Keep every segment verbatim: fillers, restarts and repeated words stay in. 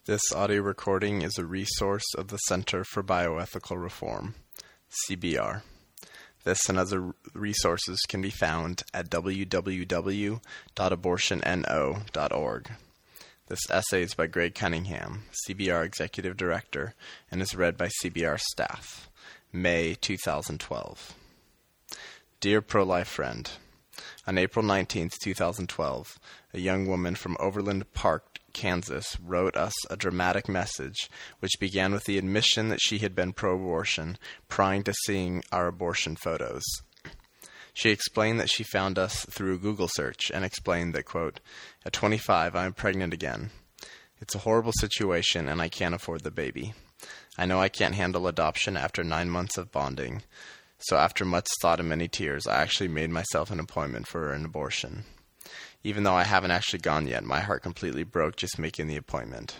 This audio recording is a resource of the Center for Bioethical Reform, C B R. This and other resources can be found at w w w dot abortion no dot org. This essay is by Greg Cunningham, C B R Executive Director, and is read by C B R staff. May two thousand twelve. Dear pro-life friend, on April nineteenth, two thousand twelve, a young woman from Overland Park, Kansas, wrote us a dramatic message which began with the admission that she had been pro-abortion prior to seeing our abortion photos. She explained that she found us through a Google search and explained that, quote, at twenty-five, I am pregnant again. It's a horrible situation and I can't afford the baby. I know I can't handle adoption after nine months of bonding, so after much thought and many tears, I actually made myself an appointment for an abortion. Even though I haven't actually gone yet, my heart completely broke just making the appointment.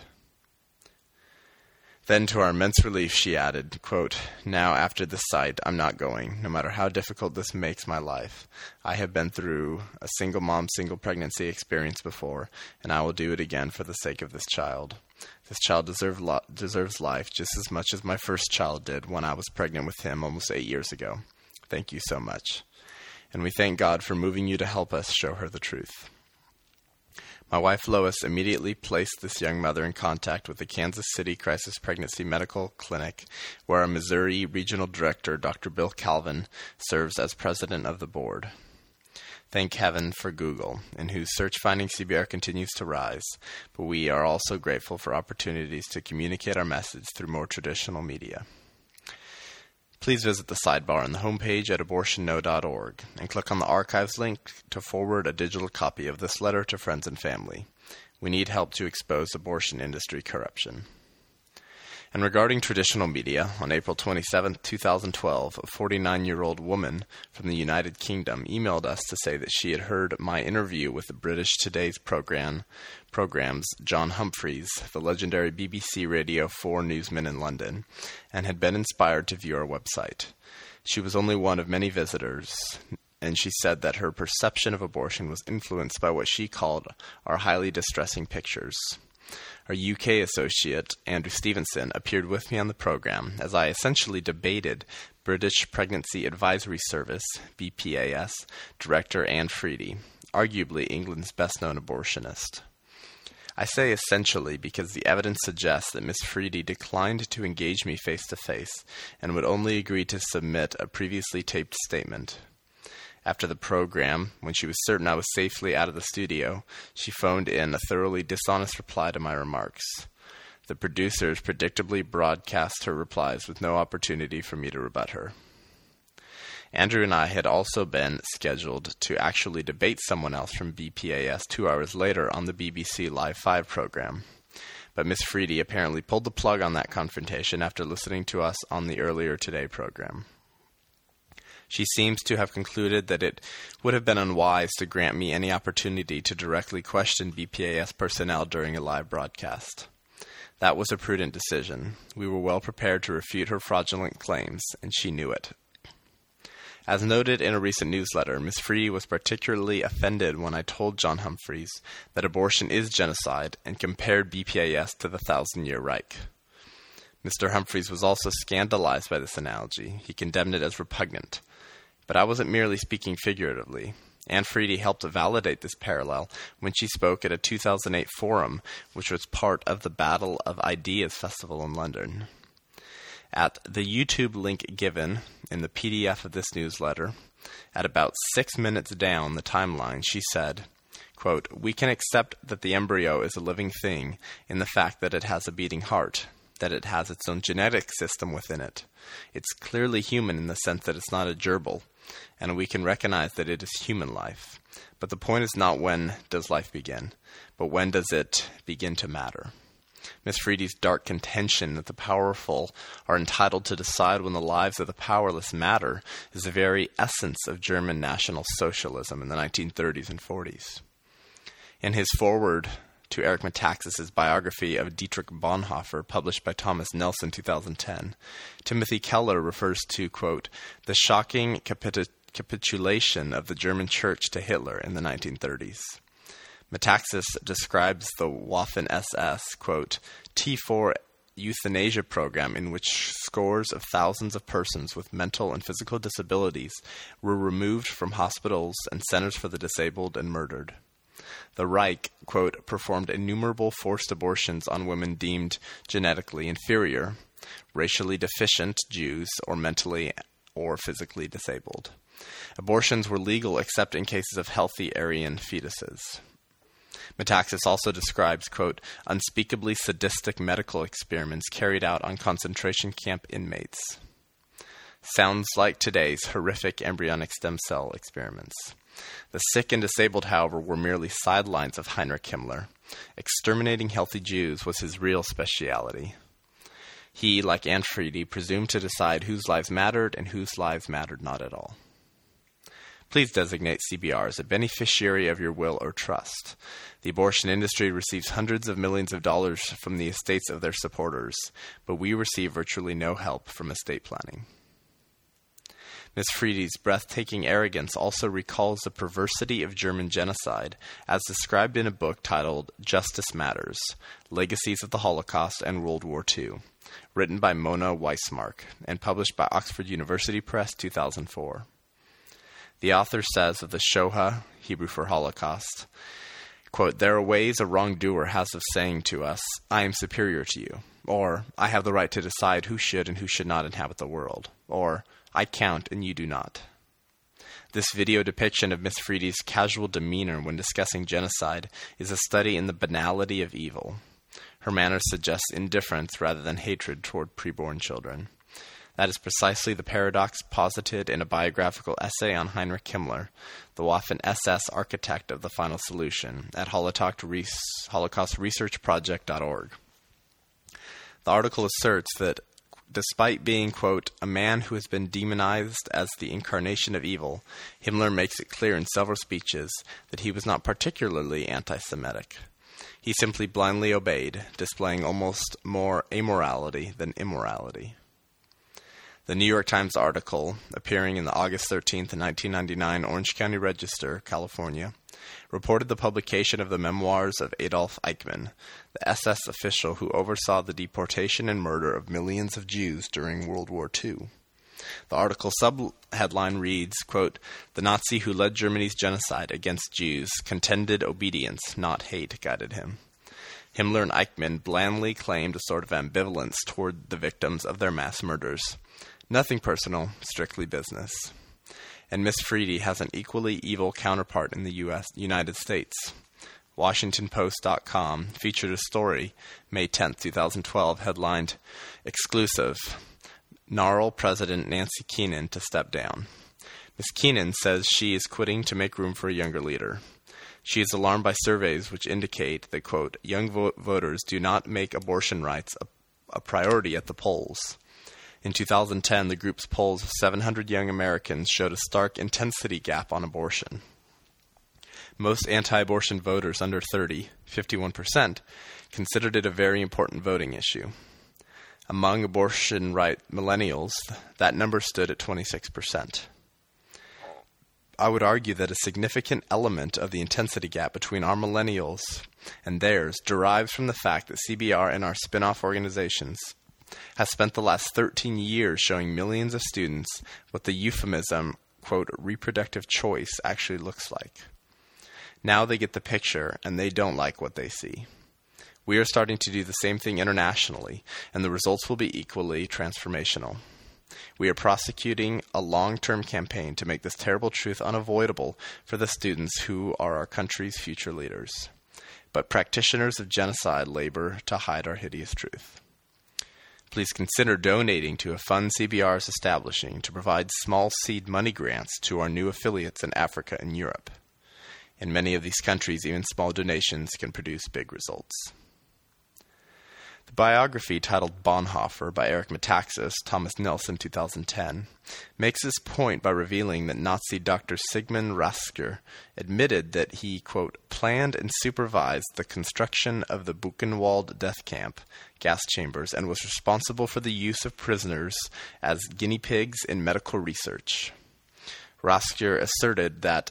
Then, to our immense relief, she added, quote, now after this sight, I'm not going, no matter how difficult this makes my life. I have been through a single mom, single pregnancy experience before, and I will do it again for the sake of this child. This child deserve lo- deserves life just as much as my first child did when I was pregnant with him almost eight years ago. Thank you so much. And we thank God for moving you to help us show her the truth. My wife Lois immediately placed this young mother in contact with the Kansas City Crisis Pregnancy Medical Clinic, where our Missouri Regional Director, Doctor Bill Calvin, serves as president of the board. Thank heaven for Google, in whose search-finding C B R continues to rise, but we are also grateful for opportunities to communicate our message through more traditional media. Please visit the sidebar on the homepage at abortion no dot org and click on the archives link to forward a digital copy of this letter to friends and family. We need help to expose abortion industry corruption. And regarding traditional media, on April twenty-seventh, two thousand twelve, a forty-nine-year-old woman from the United Kingdom emailed us to say that she had heard my interview with the British Today's program, program's John Humphrys, the legendary B B C Radio four newsman in London, and had been inspired to view our website. She was only one of many visitors, and she said that her perception of abortion was influenced by what she called our highly distressing pictures. Our U K associate, Andrew Stevenson, appeared with me on the program as I essentially debated British Pregnancy Advisory Service, B P A S, Director Anne Freedy, arguably England's best-known abortionist. I say essentially because the evidence suggests that Miss Freedy declined to engage me face-to-face and would only agree to submit a previously taped statement. After the program, when she was certain I was safely out of the studio, she phoned in a thoroughly dishonest reply to my remarks. The producers predictably broadcast her replies with no opportunity for me to rebut her. Andrew and I had also been scheduled to actually debate someone else from B P A S two hours later on the B B C Live five program. But Miss Freedy apparently pulled the plug on that confrontation after listening to us on the Earlier Today program. She seems to have concluded that it would have been unwise to grant me any opportunity to directly question B P A S personnel during a live broadcast. That was a prudent decision. We were well prepared to refute her fraudulent claims, and she knew it. As noted in a recent newsletter, Miss Freedy was particularly offended when I told John Humphrys that abortion is genocide and compared B P A S to the Thousand-Year Reich. Mister Humphrys was also scandalized by this analogy. He condemned it as repugnant. But I wasn't merely speaking figuratively. Anne Freedy helped validate this parallel when she spoke at a two thousand eight forum, which was part of the Battle of Ideas Festival in London. At the YouTube link given in the P D F of this newsletter, at about six minutes down the timeline, she said, quote, we can accept that the embryo is a living thing in the fact that it has a beating heart, that it has its own genetic system within it. It's clearly human in the sense that it's not a gerbil, and we can recognize that it is human life. But the point is not when does life begin, but when does it begin to matter. Miss Freedy's dark contention that the powerful are entitled to decide when the lives of the powerless matter is the very essence of German National Socialism in the nineteen thirties and forties. In his foreword to Eric Metaxas's biography of Dietrich Bonhoeffer, published by Thomas Nelson, two thousand ten, Timothy Keller refers to, quote, the shocking capitu- capitulation of the German church to Hitler in the nineteen thirties. Metaxas describes the Waffen-S S, quote, T four euthanasia program in which scores of thousands of persons with mental and physical disabilities were removed from hospitals and centers for the disabled and murdered. The Reich, quote, performed innumerable forced abortions on women deemed genetically inferior, racially deficient Jews, or mentally or physically disabled. Abortions were legal except in cases of healthy Aryan fetuses. Metaxas also describes, quote, unspeakably sadistic medical experiments carried out on concentration camp inmates. Sounds like today's horrific embryonic stem cell experiments. The sick and disabled, however, were merely sidelines of Heinrich Himmler. Exterminating healthy Jews was his real speciality. He, like Anfriedi, presumed to decide whose lives mattered and whose lives mattered not at all. Please designate C B R as a beneficiary of your will or trust. The abortion industry receives hundreds of millions of dollars from the estates of their supporters, but we receive virtually no help from estate planning. Miz Friede's breathtaking arrogance also recalls the perversity of German genocide, as described in a book titled Justice Matters, Legacies of the Holocaust and World War Two, written by Mona Weissmark, and published by Oxford University Press, two thousand four. The author says of the Shoah, Hebrew for Holocaust, quote, there are ways a wrongdoer has of saying to us, I am superior to you, or I have the right to decide who should and who should not inhabit the world, or I count and you do not. This video depiction of Miss Friede's casual demeanor when discussing genocide is a study in the banality of evil. Her manner suggests indifference rather than hatred toward preborn children. That is precisely the paradox posited in a biographical essay on Heinrich Himmler, the Waffen-S S architect of the final solution, at Holocaust Research Project dot org. The article asserts that despite being, quote, a man who has been demonized as the incarnation of evil, Himmler makes it clear in several speeches that he was not particularly anti-Semitic. He simply blindly obeyed, displaying almost more amorality than immorality. The New York Times article, appearing in the August thirteenth, nineteen ninety-nine Orange County Register, California, reported the publication of the memoirs of Adolf Eichmann, the S S official who oversaw the deportation and murder of millions of Jews during World War Two. The article subheadline reads, quote, the Nazi who led Germany's genocide against Jews contended obedience, not hate, guided him. Himmler and Eichmann blandly claimed a sort of ambivalence toward the victims of their mass murders. Nothing personal, strictly business. And Miss Friede has an equally evil counterpart in the U S United States. Washington Post dot com featured a story, May tenth, twenty twelve, headlined, Exclusive, Gnarl President Nancy Keenan to step down. Miss Keenan says she is quitting to make room for a younger leader. She is alarmed by surveys which indicate that, quote, young vo- voters do not make abortion rights a, a priority at the polls. In two thousand ten, the group's polls of seven hundred young Americans showed a stark intensity gap on abortion. Most anti-abortion voters under thirty, fifty-one percent, considered it a very important voting issue. Among abortion right millennials, that number stood at twenty-six percent. I would argue that a significant element of the intensity gap between our millennials and theirs derives from the fact that C B R and our spin-off organizations has spent the last thirteen years showing millions of students what the euphemism, quote, reproductive choice actually looks like. Now they get the picture, and they don't like what they see. We are starting to do the same thing internationally, and the results will be equally transformational. We are prosecuting a long-term campaign to make this terrible truth unavoidable for the students who are our country's future leaders. But practitioners of genocide labor to hide our hideous truth. Please consider donating to a fund C B R is establishing to provide small seed money grants to our new affiliates in Africa and Europe. In many of these countries, even small donations can produce big results. The biography titled Bonhoeffer by Eric Metaxas, Thomas Nelson, two thousand ten, makes this point by revealing that Nazi Doctor Sigmund Rasker admitted that he, quote, planned and supervised the construction of the Buchenwald death camp, gas chambers, and was responsible for the use of prisoners as guinea pigs in medical research. Rasker asserted that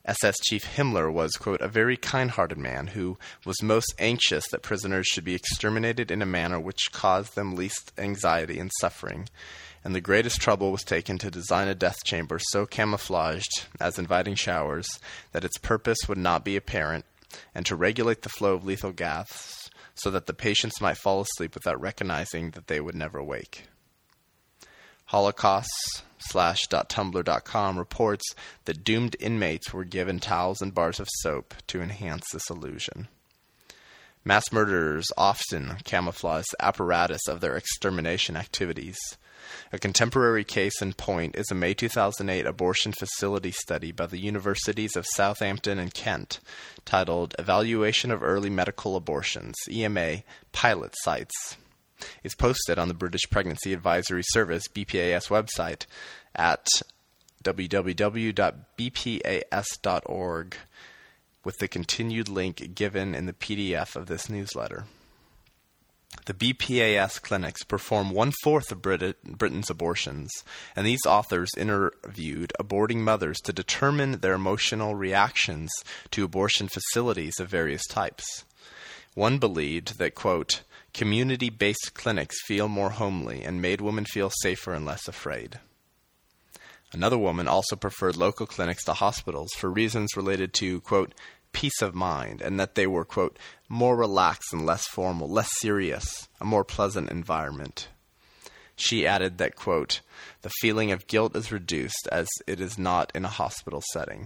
S S Chief Himmler was, quote, a very kind-hearted man who was most anxious that prisoners should be exterminated in a manner which caused them least anxiety and suffering, and the greatest trouble was taken to design a death chamber so camouflaged as inviting showers that its purpose would not be apparent, and to regulate the flow of lethal gas so that the patients might fall asleep without recognizing that they would never wake. Holocaust slash .tumblr dot com reports that doomed inmates were given towels and bars of soap to enhance this illusion. Mass murderers often camouflage the apparatus of their extermination activities. A contemporary case in point is a May two thousand eight abortion facility study by the Universities of Southampton and Kent titled Evaluation of Early Medical Abortions, E M A, Pilot Sites. Is posted on the British Pregnancy Advisory Service B P A S website at w w w dot b p a s dot org with the continued link given in the P D F of this newsletter. The B P A S clinics perform one-fourth of Brit- Britain's abortions, and these authors interviewed aborting mothers to determine their emotional reactions to abortion facilities of various types. One believed that, quote, community-based clinics feel more homely and made women feel safer and less afraid. Another woman also preferred local clinics to hospitals for reasons related to, quote, peace of mind, and that they were, quote, more relaxed and less formal, less serious, a more pleasant environment. She added that, quote, the feeling of guilt is reduced as it is not in a hospital setting.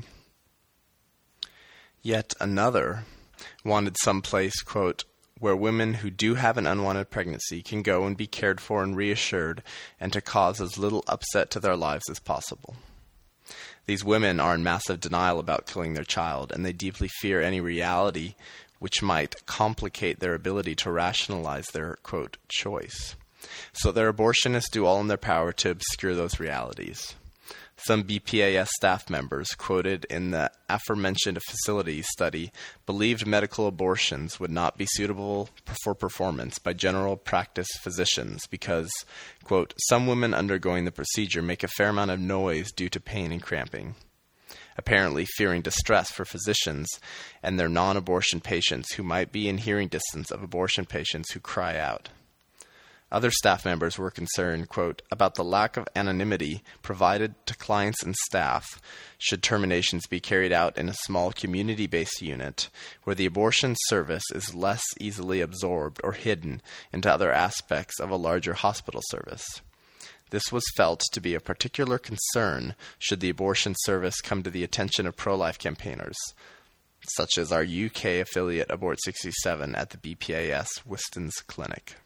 Yet another wanted someplace, quote, where women who do have an unwanted pregnancy can go and be cared for and reassured and to cause as little upset to their lives as possible. These women are in massive denial about killing their child, and they deeply fear any reality which might complicate their ability to rationalize their, quote, choice. So their abortionists do all in their power to obscure those realities. Some B P A S staff members quoted in the aforementioned facility study believed medical abortions would not be suitable for performance by general practice physicians because, quote, some women undergoing the procedure make a fair amount of noise due to pain and cramping, apparently fearing distress for physicians and their non-abortion patients who might be in hearing distance of abortion patients who cry out. Other staff members were concerned, quote, about the lack of anonymity provided to clients and staff should terminations be carried out in a small community-based unit where the abortion service is less easily absorbed or hidden into other aspects of a larger hospital service. This was felt to be a particular concern should the abortion service come to the attention of pro-life campaigners, such as our U K affiliate Abort sixty-seven at the B P A S Wistons Clinic.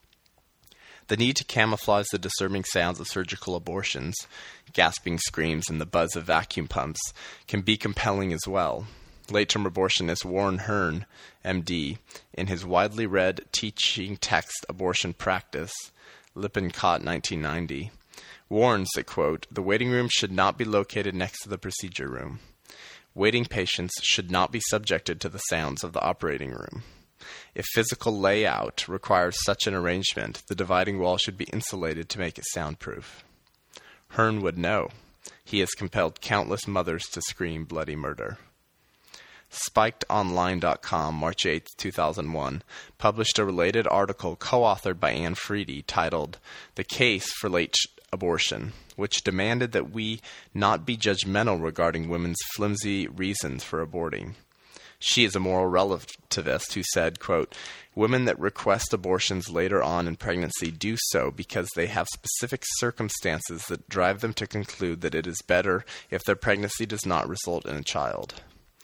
The need to camouflage the disturbing sounds of surgical abortions, gasping screams, and the buzz of vacuum pumps can be compelling as well. Late-term abortionist Warren Hern, M D, in his widely read teaching text Abortion Practice, Lippincott nineteen ninety, warns that, quote, the waiting room should not be located next to the procedure room. Waiting patients should not be subjected to the sounds of the operating room. If physical layout requires such an arrangement, the dividing wall should be insulated to make it soundproof. Hearn would know. He has compelled countless mothers to scream bloody murder. Spiked Online dot com, March eighth, two thousand one, published a related article co-authored by Anne Freedy titled The Case for Late Abortion, which demanded that we not be judgmental regarding women's flimsy reasons for aborting. She is a moral relativist who said, quote, women that request abortions later on in pregnancy do so because they have specific circumstances that drive them to conclude that it is better if their pregnancy does not result in a child.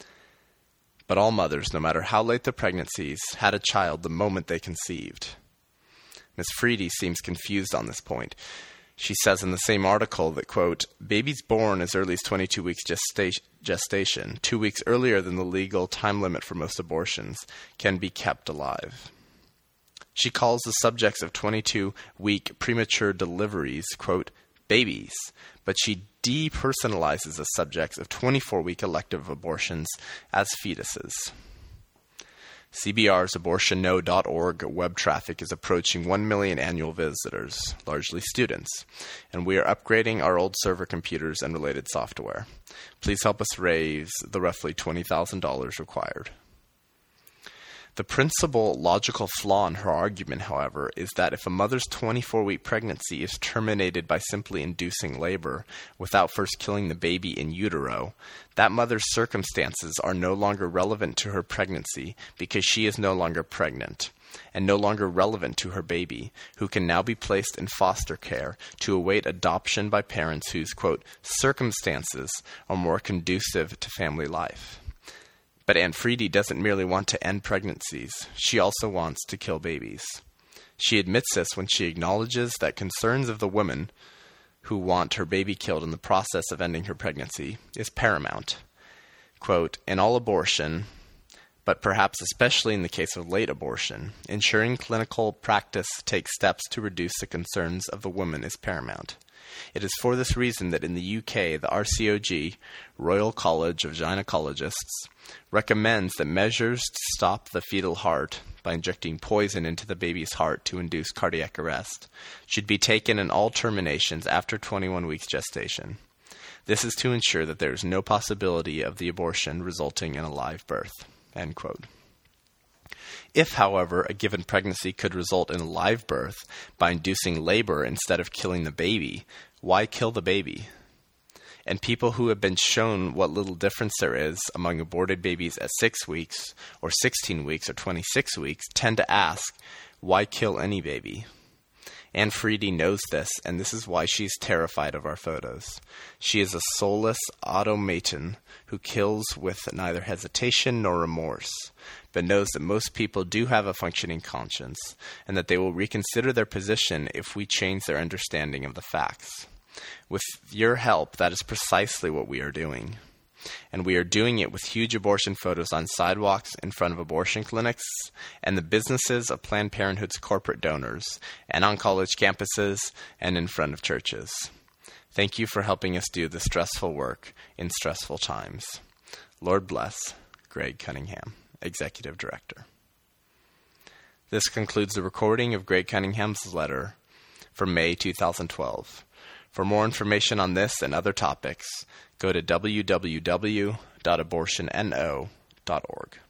But all mothers, no matter how late their pregnancies, had a child the moment they conceived. Miz Freedy seems confused on this point. She says in the same article that, quote, babies born as early as twenty-two weeks gesta- gestation, two weeks earlier than the legal time limit for most abortions, can be kept alive. She calls the subjects of twenty-two-week premature deliveries, quote, babies, but she depersonalizes the subjects of twenty-four-week elective abortions as fetuses. C B R's abortion no dot org web traffic is approaching one million annual visitors, largely students, and we are upgrading our old server computers and related software. Please help us raise the roughly twenty thousand dollars required. The principal logical flaw in her argument, however, is that if a mother's twenty-four week pregnancy is terminated by simply inducing labor without first killing the baby in utero, that mother's circumstances are no longer relevant to her pregnancy because she is no longer pregnant, and no longer relevant to her baby, who can now be placed in foster care to await adoption by parents whose, quote, circumstances are more conducive to family life. But Aunt Freedy doesn't merely want to end pregnancies, she also wants to kill babies. She admits this when she acknowledges that concerns of the women who want her baby killed in the process of ending her pregnancy is paramount. Quote, in all abortion, but perhaps especially in the case of late abortion, ensuring clinical practice takes steps to reduce the concerns of the woman is paramount. It is for this reason that in the U K, the R C O G, Royal College of Gynecologists, recommends that measures to stop the fetal heart by injecting poison into the baby's heart to induce cardiac arrest should be taken in all terminations after twenty-one weeks gestation. This is to ensure that there is no possibility of the abortion resulting in a live birth. End quote. If, however, a given pregnancy could result in a live birth by inducing labor instead of killing the baby, why kill the baby? And people who have been shown what little difference there is among aborted babies at six weeks, or sixteen weeks, or twenty-six weeks, tend to ask, why kill any baby? Aunt Freedy knows this, and this is why she's terrified of our photos. She is a soulless automaton who kills with neither hesitation nor remorse, but knows that most people do have a functioning conscience, and that they will reconsider their position if we change their understanding of the facts. With your help, that is precisely what we are doing. And we are doing it with huge abortion photos on sidewalks in front of abortion clinics and the businesses of Planned Parenthood's corporate donors, and on college campuses and in front of churches. Thank you for helping us do this stressful work in stressful times. Lord bless, Greg Cunningham, Executive Director. This concludes the recording of Greg Cunningham's letter from May two thousand twelve. For more information on this and other topics, go to w w w dot abortion no dot org.